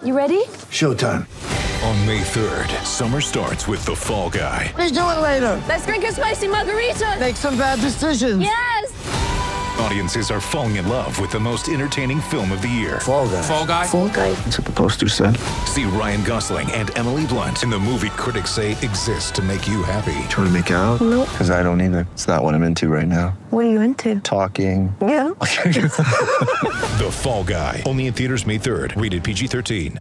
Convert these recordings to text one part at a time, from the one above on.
You ready? Showtime. On May 3rd, summer starts with The Fall Guy. Let's do it later. Let's drink a spicy margarita. Make some bad decisions. Yes. Audiences are falling in love with the most entertaining film of the year. Fall Guy. Fall Guy? Fall Guy. That's what the poster said. See Ryan Gosling and Emily Blunt in the movie critics say exists to make you happy. Trying to make it out? Nope. Because I don't either. It's not what I'm into right now. What are you into? Talking. Yeah. The Fall Guy. Only in theaters May 3rd. Rated PG-13.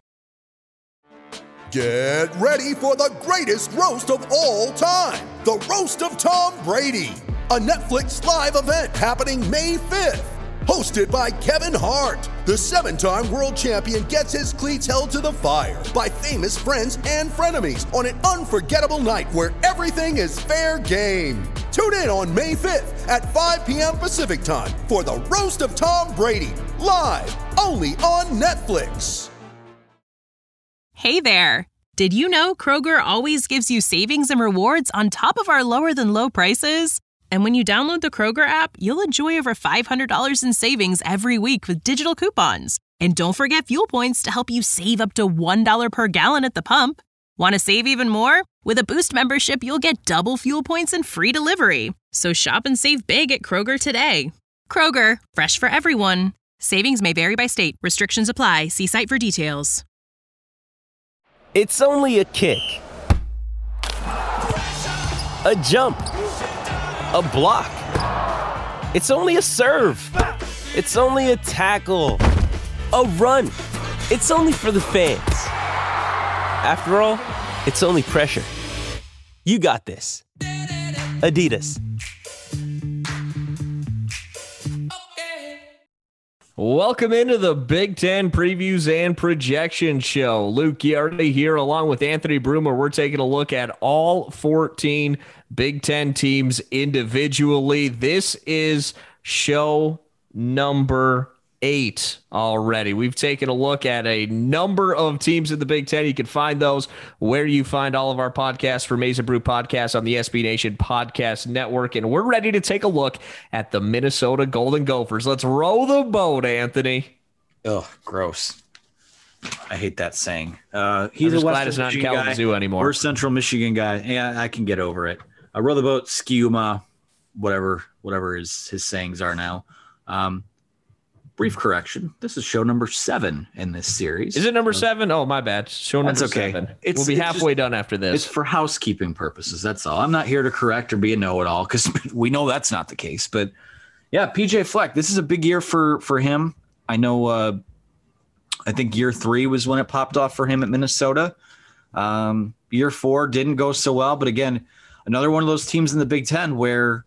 Get ready for the greatest roast of all time. The Roast of Tom Brady. A Netflix live event happening May 5th. Hosted by Kevin Hart. The 7-time world champion gets his cleats held to the fire by famous friends and frenemies on an unforgettable night where everything is fair game. Tune in on May 5th at 5 p.m. Pacific time for the Roast of Tom Brady. Live only on Netflix. Hey there! Did you know Kroger always gives you savings and rewards on top of our lower-than-low prices? And when you download the Kroger app, you'll enjoy over $500 in savings every week with digital coupons. And don't forget fuel points to help you save up to $1 per gallon at the pump. Want to save even more? With a Boost membership, you'll get double fuel points and free delivery. So shop and save big at Kroger today. Kroger, fresh for everyone. Savings may vary by state. Restrictions apply. See site for details. It's only a kick, a jump, a block. It's only a serve. It's only a tackle, a run. It's only for the fans. After all, it's only pressure. You got this. Adidas. Welcome into the Big Ten Previews and Projection Show. Luke Giardi here along with Anthony Brumer. We're taking a look at all 14 Big Ten teams individually. This is show number 8 already. We've taken a look at a number of teams in the Big Ten. You can find those where you find all of our podcasts for Maize n Brew Podcast on the SB Nation Podcast Network. And we're ready to take a look at the Minnesota Golden Gophers. Let's row the boat, Anthony. Oh, gross. I hate that saying. He's I'm a just glad Western it's not in Michigan guy. Kalamazoo anymore. We're a Central Michigan guy. Yeah, I can get over it. Row the boat, Skiuma, whatever his sayings are now. Brief correction. This is show number 7 in this series. Is it number 7? Oh, my bad. Show number 7. We'll be halfway done after this. It's for housekeeping purposes. That's all. I'm not here to correct or be a know-it-all because we know that's not the case. But yeah, PJ Fleck, this is a big year for him. I know. I think year 3 was when it popped off for him at Minnesota. Year 4 didn't go so well, but again, another one of those teams in the Big Ten where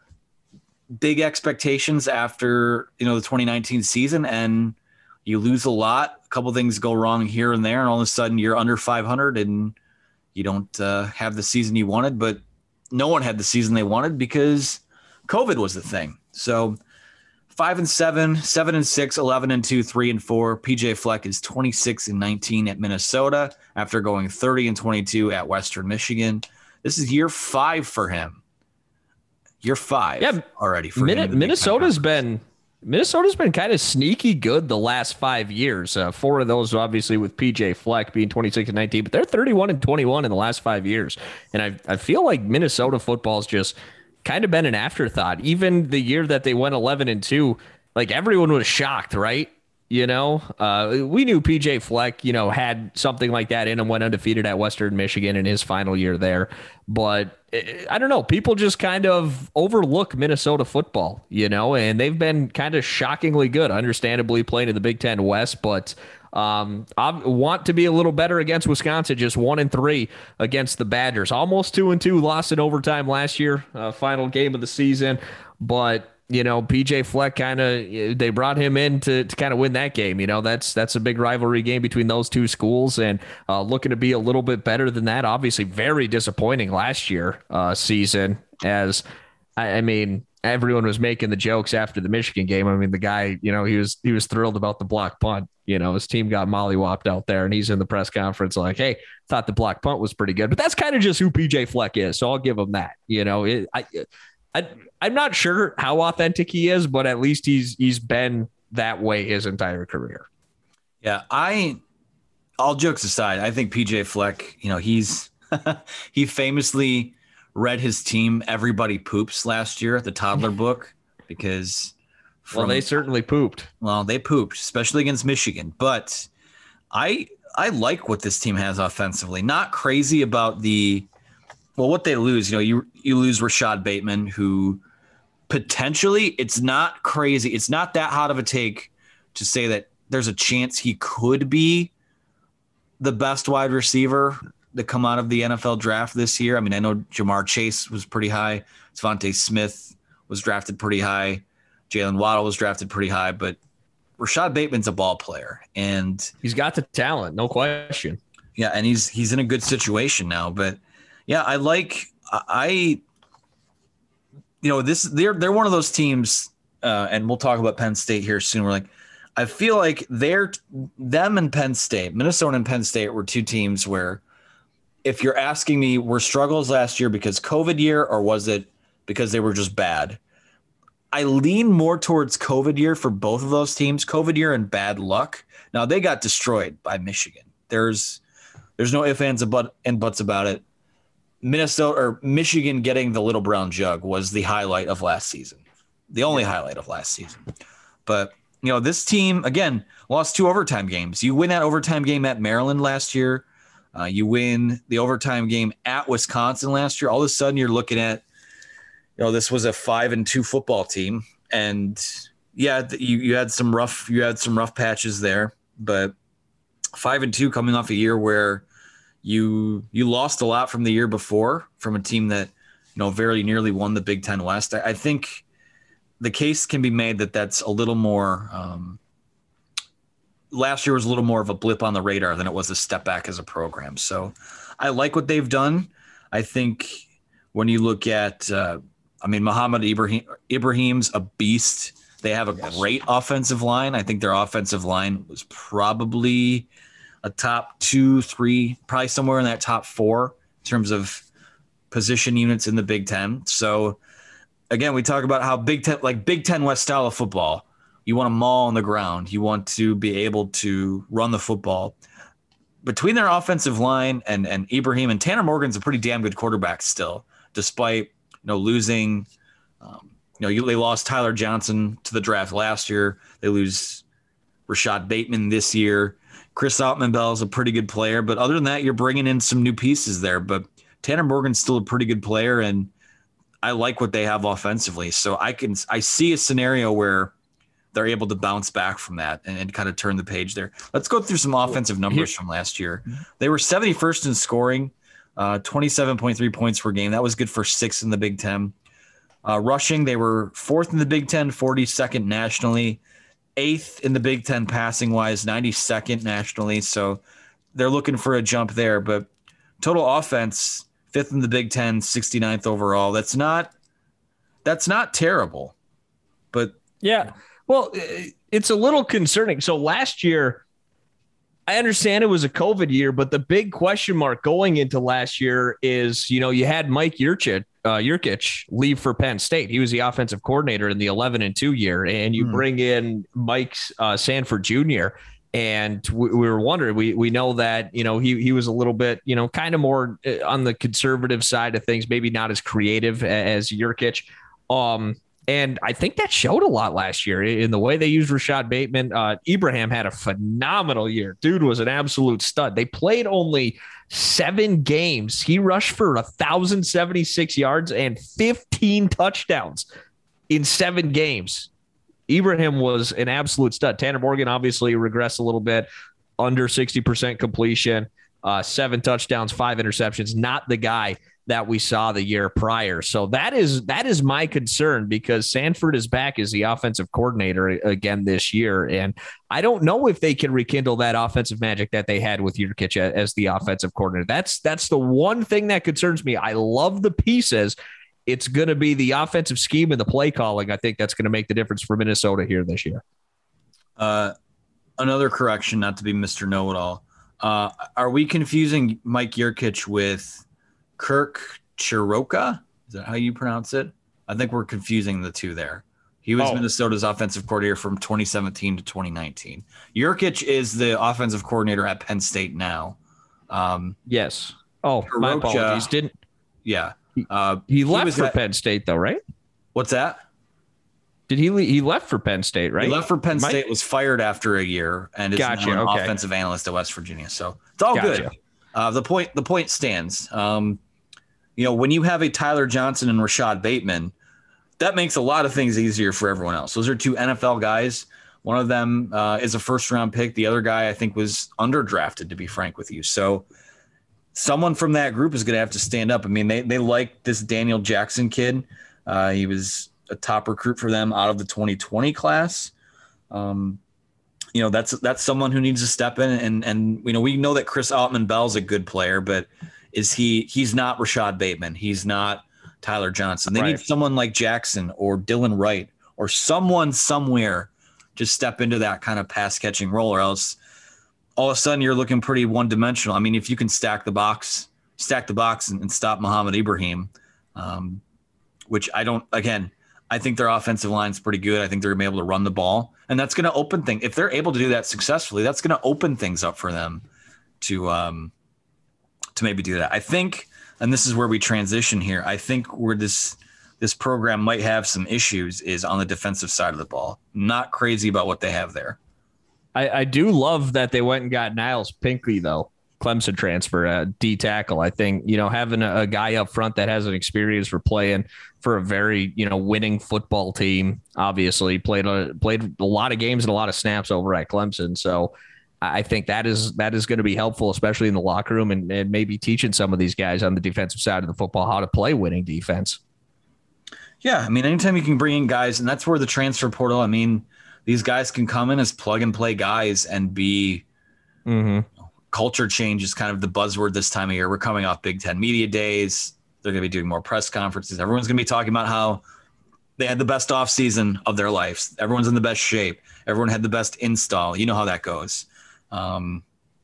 big expectations after, the 2019 season, and you lose a lot. A couple things go wrong here and there, and all of a sudden you're under 500 and you don't have the season you wanted, but no one had the season they wanted because COVID was the thing. So 5-7, 7-6, 11-2, 3-4. PJ Fleck is 26-19 at Minnesota after going 30-22 at Western Michigan. This is year 5 for him. Year 5 already for him. Minnesota's been kind of sneaky good the last 5 years. 4 of those obviously with PJ Fleck being 26-19, but they're 31-21 in the last 5 years. And I feel like Minnesota football's just kind of been an afterthought. Even the year that they went 11-2, like everyone was shocked, right? We knew PJ Fleck, had something like that in him, went undefeated at Western Michigan in his final year there. But I don't know. People just kind of overlook Minnesota football, and they've been kind of shockingly good, understandably playing in the Big Ten West. But I want to be a little better against Wisconsin, just 1-3 against the Badgers. Almost 2-2, lost in overtime last year, final game of the season. But PJ Fleck they brought him in to kind of win that game. That's a big rivalry game between those two schools, and looking to be a little bit better than that. Obviously very disappointing last year season, as everyone was making the jokes after the Michigan game. The guy, he was thrilled about the block punt. His team got mollywopped out there, and he's in the press conference like, hey, thought the block punt was pretty good. But that's kind of just who PJ Fleck is, so I'll give him that. I'm not sure how authentic he is, but at least he's been that way his entire career. Yeah, I all jokes aside, I think PJ Fleck, he's he famously read his team "Everybody Poops" last year at the toddler book because they certainly pooped. Well, they pooped, especially against Michigan. But I like what this team has offensively. Not crazy about what they lose. You lose Rashad Bateman, who potentially, it's not crazy. It's not that hot of a take to say that there's a chance he could be the best wide receiver to come out of the NFL draft this year. I mean, I know Jamar Chase was pretty high. Devontae Smith was drafted pretty high. Jalen Waddle was drafted pretty high, but Rashad Bateman's a ball player, and he's got the talent, no question. Yeah, and he's in a good situation now. But yeah, they're one of those teams, and we'll talk about Penn State here soon. We're like, I feel like them and Penn State, Minnesota and Penn State were two teams where, if you're asking me, were struggles last year because COVID year, or was it because they were just bad? I lean more towards COVID year for both of those teams. COVID year and bad luck. Now, they got destroyed by Michigan. There's no ifs, ands, and buts about it. Michigan getting the Little Brown Jug was the highlight of last season. The only highlight of last season. But, this team, again, lost 2 overtime games. You win that overtime game at Maryland last year. You win the overtime game at Wisconsin last year. All of a sudden, you're looking at, this was a 5-2 football team, and yeah, you had some rough patches there, but 5-2 coming off a year where you lost a lot from the year before from a team that very nearly won the Big Ten West. I think the case can be made that that's a little more. Last year was a little more of a blip on the radar than it was a step back as a program. So I like what they've done. I think when you look at, Muhammad Ibrahim's a beast. They have a great offensive line. I think their offensive line was probably a top 2, 3, probably somewhere in that top 4 in terms of position units in the Big Ten. So again, we talk about how Big Ten West style of football, you want to maul on the ground. You want to be able to run the football. Between their offensive line and Ibrahim, and Tanner Morgan's a pretty damn good quarterback still, despite losing. They lost Tyler Johnson to the draft last year. They lose Rashad Bateman this year. Chris Ottman-Bell is a pretty good player, but other than that, you're bringing in some new pieces there. But Tanner Morgan's still a pretty good player, and I like what they have offensively. So I see a scenario where they're able to bounce back from that and kind of turn the page there. Let's go through some offensive numbers from last year. They were 71st in scoring, 27.3 points per game. That was good for 6th in the Big Ten. Rushing, they were 4th in the Big Ten, 42nd nationally, 8th in the Big Ten passing wise, 92nd nationally. So they're looking for a jump there. But total offense, 5th in the Big Ten, 69th overall. That's not terrible. But yeah. Well, it's a little concerning. So last year, I understand it was a COVID year, but the big question mark going into last year is, you had Mike Yurcich leave for Penn State. He was the offensive coordinator in the 11-2 year, and you bring in Mike Sanford Jr., and we were wondering, we know that, he was a little bit, kind of more on the conservative side of things, maybe not as creative as Yurcich. And I think that showed a lot last year in the way they used Rashad Bateman. Ibrahim had a phenomenal year. Dude was an absolute stud. They played only 7 games. He rushed for 1,076 yards and 15 touchdowns in 7 games. Ibrahim was an absolute stud. Tanner Morgan obviously regressed a little bit, under 60% completion, 7 touchdowns, 5 interceptions. Not the guy that we saw the year prior. So that is my concern, because Sanford is back as the offensive coordinator again this year. And I don't know if they can rekindle that offensive magic that they had with Yurcich as the offensive coordinator. That's the one thing that concerns me. I love the pieces. It's going to be the offensive scheme and the play calling. I think that's going to make the difference for Minnesota here this year. Another correction, not to be Mr. Know-It-All. Are we confusing Mike Yurcich with Kirk Chiroka? Is that how you pronounce it? I think we're confusing the two there. He was Minnesota's offensive coordinator from 2017 to 2019. Jurkic is the offensive coordinator at Penn State now. Yes. Oh, Kurocha, my apologies. Didn't. Yeah. He left for Penn State, though, right? What's that? Did he left for Penn State, right? He left for Penn State, was fired after a year, and is now an offensive analyst at West Virginia. So it's all good. The point stands. When you have a Tyler Johnson and Rashad Bateman, that makes a lot of things easier for everyone else. Those are two NFL guys. One of them is a first-round pick. The other guy, I think, was underdrafted, to be frank with you. So someone from that group is going to have to stand up. I mean, they like this Daniel Jackson kid. He was a top recruit for them out of the 2020 class. That's someone who needs to step in. And we know that Chris Altman-Bell is a good player, but he's not Rashad Bateman. He's not Tyler Johnson. They need someone like Jackson or Dylan Wright or someone somewhere to step into that kind of pass catching role, or else all of a sudden you're looking pretty one dimensional. I mean, if you can stack the box and stop Muhammad Ibrahim, which I think their offensive line is pretty good. I think they're going to be able to run the ball, and that's going to open things. If they're able to do that successfully, that's going to open things up for them to maybe do that. I think, and this is where we transition here, I think where this program might have some issues is on the defensive side of the ball. Not crazy about what they have there. I do love that they went and got Niles Pinkley, though. Clemson transfer, D tackle. I think, having a guy up front that has an experience for playing for a very, winning football team, obviously played a lot of games and a lot of snaps over at Clemson. So I think that is going to be helpful, especially in the locker room and maybe teaching some of these guys on the defensive side of the football how to play winning defense. Yeah. I mean, anytime you can bring in guys, and that's where the transfer portal, I mean, these guys can come in as plug and play guys and be culture change is kind of the buzzword this time of year. We're coming off Big Ten media days. They're going to be doing more press conferences. Everyone's going to be talking about how they had the best offseason of their lives. Everyone's in the best shape. Everyone had the best install. You know how that goes. So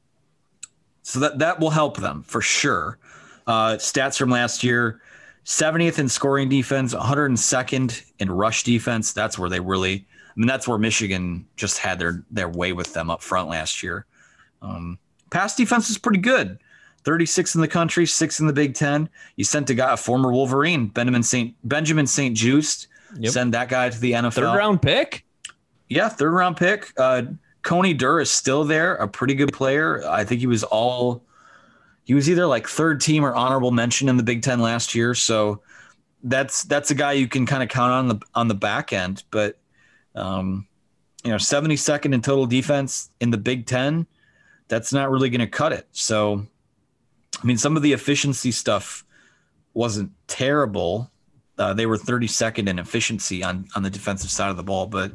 that will help them for sure. Stats from last year, 70th in scoring defense, 102nd in rush defense. That's where that's where Michigan just had their way with them up front last year. Pass defense is pretty good. 36 in the country, 6 in the Big Ten. You sent a former Wolverine, Benjamin St. Just. Yep. Send that guy to the NFL. Third-round pick? Yeah, third-round pick. Coney Durr is still there, a pretty good player. I think he was either like third team or honorable mention in the Big Ten last year. So that's a guy you can kind of count on the back end. But 72nd in total defense in the Big Ten, that's not really going to cut it. So, I mean, some of the efficiency stuff wasn't terrible. They were 32nd in efficiency on the defensive side of the ball. But,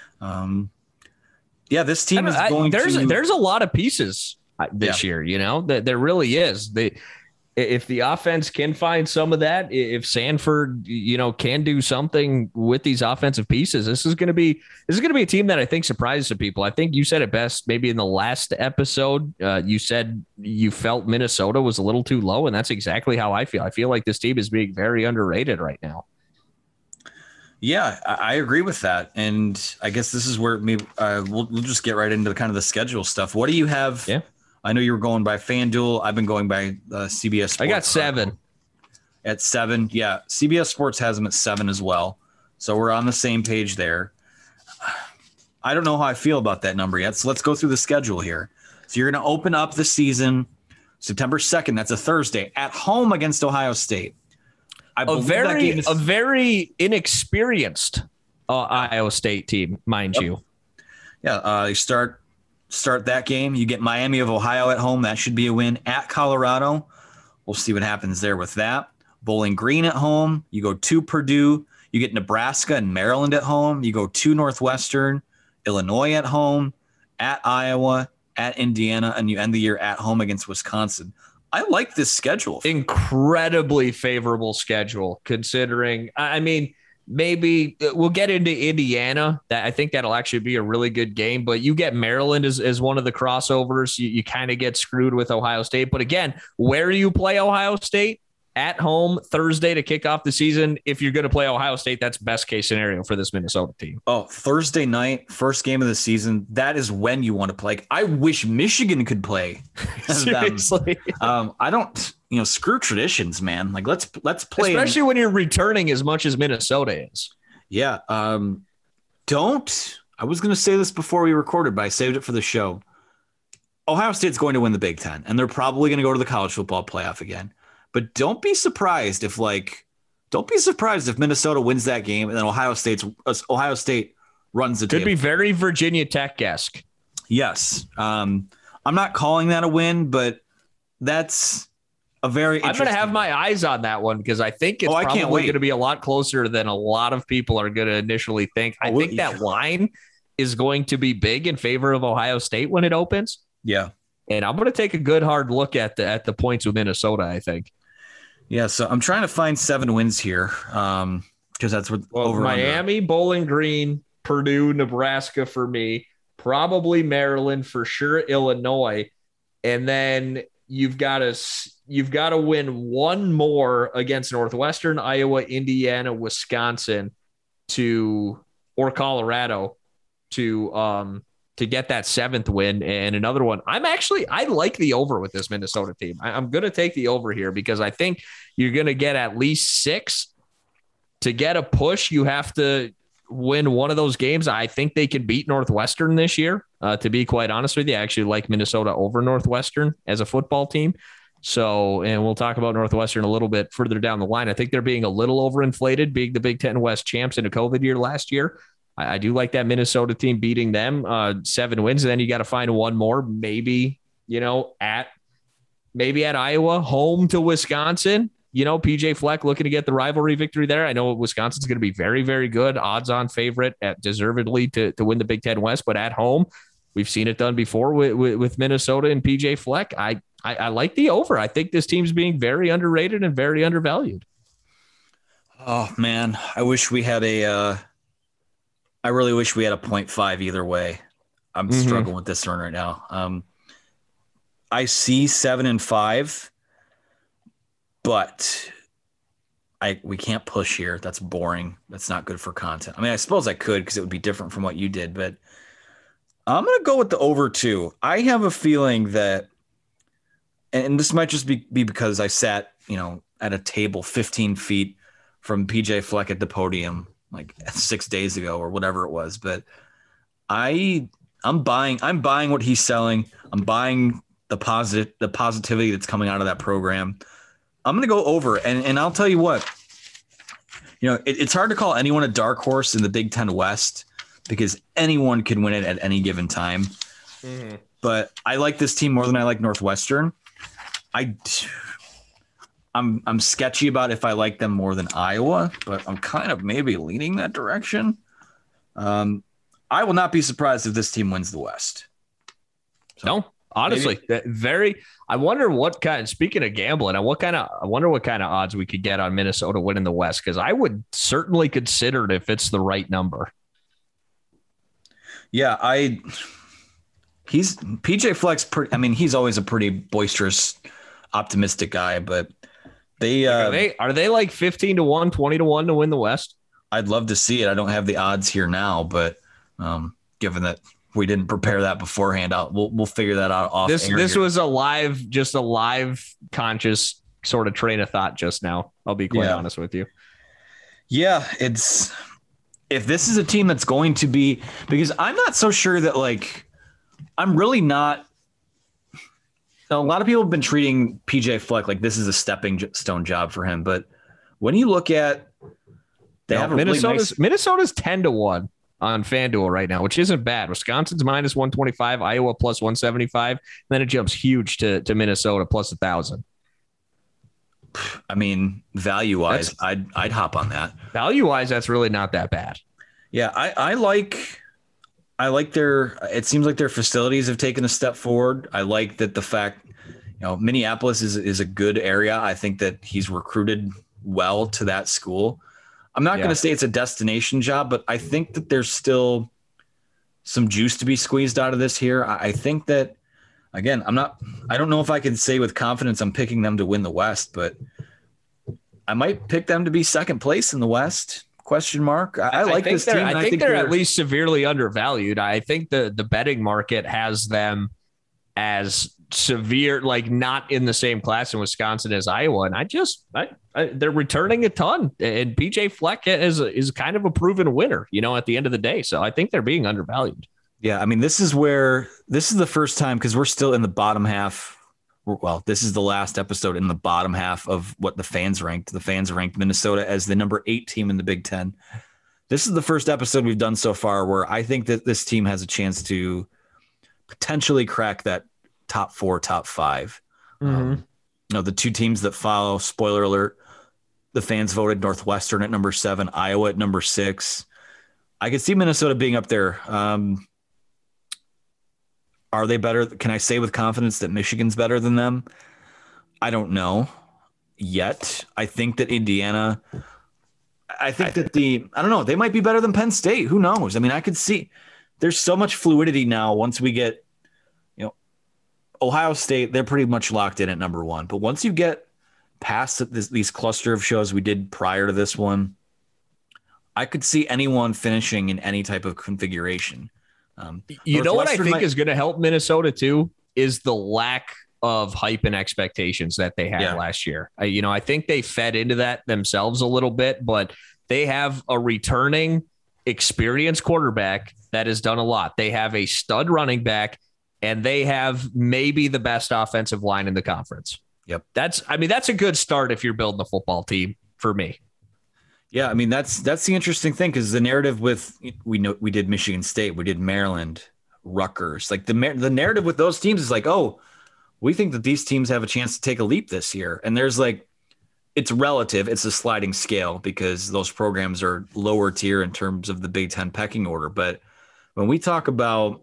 this team is going There's a lot of pieces this year, there really is. If the offense can find some of that, if Sanford, can do something with these offensive pieces, this is going to be a team that I think surprises some people. I think you said it best, maybe in the last episode, you said you felt Minnesota was a little too low, and that's exactly how I feel. I feel like this team is being very underrated right now. Yeah, I agree with that. And I guess this is where maybe we'll just get right into kind of the schedule stuff. What do you have? Yeah. I know you were going by FanDuel. I've been going by CBS Sports. I got 7. At 7. Yeah. CBS Sports has them at 7 as well. So we're on the same page there. I don't know how I feel about that number yet. So let's go through the schedule here. So you're going to open up the season September 2nd. That's a Thursday at home against Ohio State. A very inexperienced Iowa State team, mind you. Yeah. You start that game. You get Miami of Ohio at home. That should be a win. At Colorado, we'll see what happens there with that. Bowling Green at home. You go to Purdue. You get Nebraska and Maryland at home. You go to Northwestern, Illinois at home, at Iowa, at Indiana, and you end the year at home against Wisconsin. I like this schedule. Incredibly favorable schedule, considering, I mean, maybe we'll get into Indiana. I think that'll actually be a really good game, but you get Maryland as one of the crossovers. You kind of get screwed with Ohio State. But again, where do you play Ohio State? at home Thursday to kick off the season. If you're going to play Ohio State, that's best case scenario for this Minnesota team. Oh, Thursday night, first game of the season. That is when you want to play. I wish Michigan could play. Seriously. I don't, screw traditions, man. Like let's play. Especially when you're returning as much as Minnesota is. Yeah. I was going to say this before we recorded, but I saved it for the show. Ohio State's going to win the Big Ten, and they're probably going to go to the college football playoff again. But don't be surprised if Minnesota wins that game and then Ohio State runs the table. Could be very Virginia Tech-esque. Yes. I'm not calling that a win, but that's a very I'm going to have my eyes on that one because I think it's probably going to be a lot closer than a lot of people are going to initially think. I think that line is going to be big in favor of Ohio State when it opens. Yeah. And I'm going to take a good hard look at the points with Minnesota, I think. Yeah, so I'm trying to find 7 wins here because that's what over Miami, under. Bowling Green, Purdue, Nebraska for me, probably Maryland for sure, Illinois, and then you've got to win one more against Northwestern, Iowa, Indiana, Wisconsin, or Colorado to get that 7th win and another one. I like the over with this Minnesota team. I'm going to take the over here because I think you're going to get at least 6. To get a push, you have to win one of those games. I think they can beat Northwestern this year. To be quite honest with you, I actually like Minnesota over Northwestern as a football team. So, and we'll talk about Northwestern a little bit further down the line. I think they're being a little overinflated, being the Big Ten West champs in a COVID year last year. I do like that Minnesota team beating them 7 wins. And then you got to find one more, maybe at Iowa, home to Wisconsin, PJ Fleck looking to get the rivalry victory there. I know Wisconsin's going to be very, very good odds on favorite at deservedly to win the Big Ten West, but at home, we've seen it done before with Minnesota and PJ Fleck. I like the over. I think this team's being very underrated and very undervalued. Oh man. I really wish we had a 0.5 either way. I'm struggling with this one right now. I see 7-5, but we can't push here. That's boring. That's not good for content. I mean, I suppose I could because it would be different from what you did, but I'm going to go with the over 2. I have a feeling that, and this might just be because I sat, at a table 15 feet from PJ Fleck at the podium like 6 days ago or whatever it was. But I'm buying what he's selling. I'm buying the positivity that's coming out of that program. I'm going to go over and I'll tell you what, it's hard to call anyone a dark horse in the Big Ten West because anyone can win it at any given time. Mm-hmm. But I like this team more than I like Northwestern. I'm sketchy about if I like them more than Iowa, but I'm kind of maybe leaning that direction. I will not be surprised if this team wins the West. So, no, honestly, I wonder what kind. Speaking of gambling, I wonder what kind of odds we could get on Minnesota winning the West because I would certainly consider it if it's the right number. Yeah, he's PJ Fleck's. He's always a pretty boisterous, optimistic guy, but. Are they like 15-1, 20-1 to win the West? I'd love to see it. I don't have the odds here now, but given that we didn't prepare that beforehand, we'll figure that out off. This was a live conscious sort of train of thought just now. I'll be quite honest with you. Yeah, if this is a team that's going to be, because I'm not so sure that I'm really not. A lot of people have been treating PJ Fleck like this is a stepping stone job for him. But when you look at Minnesota's 10-1 on FanDuel right now, which isn't bad. Wisconsin's minus 125, Iowa plus 175. Then it jumps huge to Minnesota plus 1,000. I mean, value wise, I'd hop on that. Value wise, that's really not that bad. Yeah, I like it seems like their facilities have taken a step forward. I like that the fact, Minneapolis is a good area. I think that he's recruited well to that school. I'm not going to say it's a destination job, but I think that there's still some juice to be squeezed out of this here. I think that, again, I don't know if I can say with confidence I'm picking them to win the West, but I might pick them to be second place in the West. Question mark. I like think this team. I think they're at least severely undervalued. I think the betting market has them as severe, like not in the same class in Wisconsin as Iowa. And they're returning a ton. And PJ Fleck is kind of a proven winner, at the end of the day. So I think they're being undervalued. Yeah. I mean, this is the first time, because we're still in the bottom half. Well, this is the last episode in the bottom half of what the fans ranked. The fans ranked Minnesota as the number 8 team in the Big Ten. This is the first episode we've done so far where I think that this team has a chance to potentially crack that top 4, top 5. The two teams that follow, spoiler alert, the fans voted Northwestern at number 7, Iowa at number 6. I could see Minnesota being up there. Are they better? Can I say with confidence that Michigan's better than them? I don't know yet. I think that Indiana, I don't know. They might be better than Penn State. Who knows? I mean, I could see there's so much fluidity now. Once we get, Ohio State, they're pretty much locked in at number 1. But once you get past these cluster of shows we did prior to this one, I could see anyone finishing in any type of configuration. You know what I think is going to help Minnesota too is the lack of hype and expectations that they had last year. I think they fed into that themselves a little bit, but they have a returning experienced quarterback that has done a lot. They have a stud running back, and they have maybe the best offensive line in the conference. Yep. That's a good start if you're building a football team for me. Yeah, I mean, that's the interesting thing, because the narrative with we did Michigan State, we did Maryland, Rutgers, like the narrative with those teams is like, oh, we think that these teams have a chance to take a leap this year. And there's it's relative. It's a sliding scale because those programs are lower tier in terms of the Big Ten pecking order. But when we talk about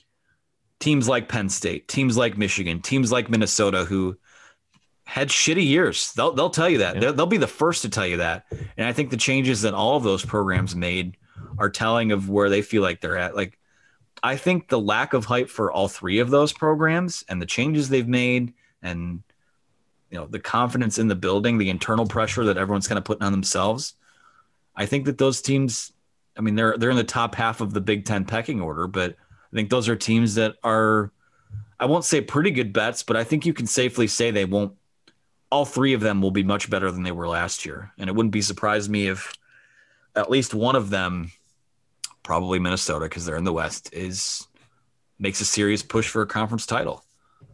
teams like Penn State, teams like Michigan, teams like Minnesota, who had shitty years, they'll tell you that. They'll be the first to tell you that. And I think the changes that all of those programs made are telling of where they feel like they're at. Like, I think the lack of hype for all 3 of those programs and the changes they've made, and the confidence in the building, the internal pressure that everyone's kind of putting on themselves, I think that those teams, I mean, they're in the top half of the Big Ten pecking order, but I think those are teams that are, I won't say pretty good bets, but I think you can safely say they won't. All 3 of them will be much better than they were last year. And it wouldn't be surprised me if at least one of them, probably Minnesota, because they're in the West, makes a serious push for a conference title.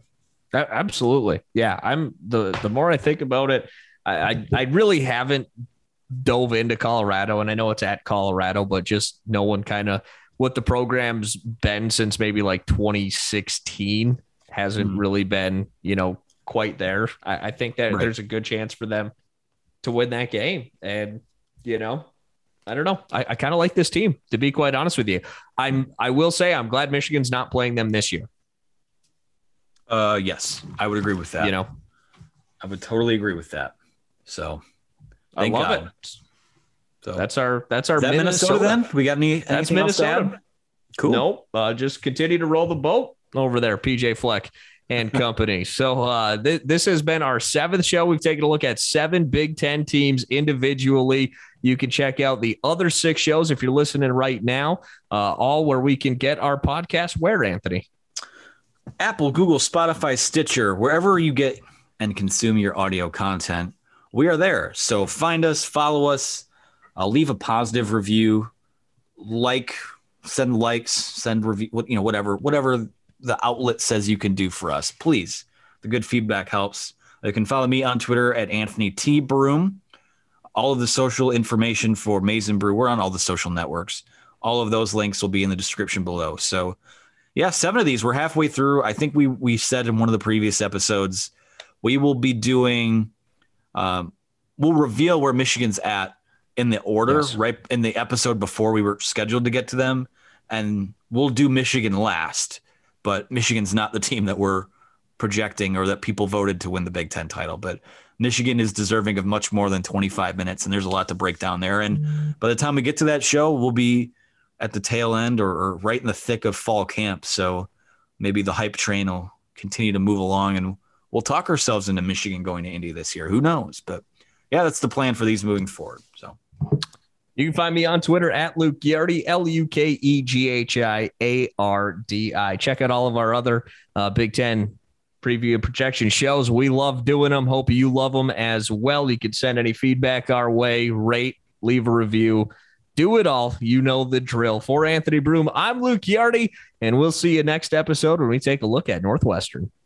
Absolutely. Yeah. The more I think about it, I really haven't dove into Colorado, and I know it's at Colorado, but just knowing kind of what the program's been since maybe like 2016 hasn't really been, quite there. I think that there's a good chance for them to win that game. And, I don't know. I kind of like this team, to be quite honest with you. I will say I'm glad Michigan's not playing them this year. Yes, I would agree with that. I would totally agree with that. So I love God. it. So that's our is that Minnesota then? We got that's Minnesota. Cool. Nope. Just continue to roll the boat over there, PJ Fleck and company. So this has been our 7th show. We've taken a look at 7 Big Ten teams individually. You can check out the other 6 shows if you're listening right now, all where we can get our podcast. Where, Anthony? Apple, Google, Spotify, Stitcher, wherever you get and consume your audio content, we are there. So find us, follow us, leave a positive review, send likes, send review, whatever the outlet says you can do for us. Please, the good feedback helps. You can follow me on Twitter at Anthony T. Broom. All of the social information for Maize n Brew, we're on all the social networks. All of those links will be in the description below. So, yeah, 7 of these. We're halfway through. I think we said in one of the previous episodes, we will be doing we'll reveal where Michigan's at in the order, right in the episode before we were scheduled to get to them. And we'll do Michigan last. But Michigan's not the team that we're projecting or that people voted to win the Big Ten title. But Michigan is deserving of much more than 25 minutes, and there's a lot to break down there. And by the time we get to that show, we'll be at the tail end or right in the thick of fall camp. So maybe the hype train will continue to move along, and we'll talk ourselves into Michigan going to Indy this year. Who knows? But yeah, that's the plan for these moving forward. So you can find me on Twitter at Luke Ghiardi, LUKEGHIARDI. Check out all of our other Big Ten preview and projection shows. We love doing them. Hope you love them as well. You can send any feedback our way, rate, leave a review, do it all. You know the drill. For Anthony Broome, I'm Luke Ghiardi, and we'll see you next episode when we take a look at Northwestern.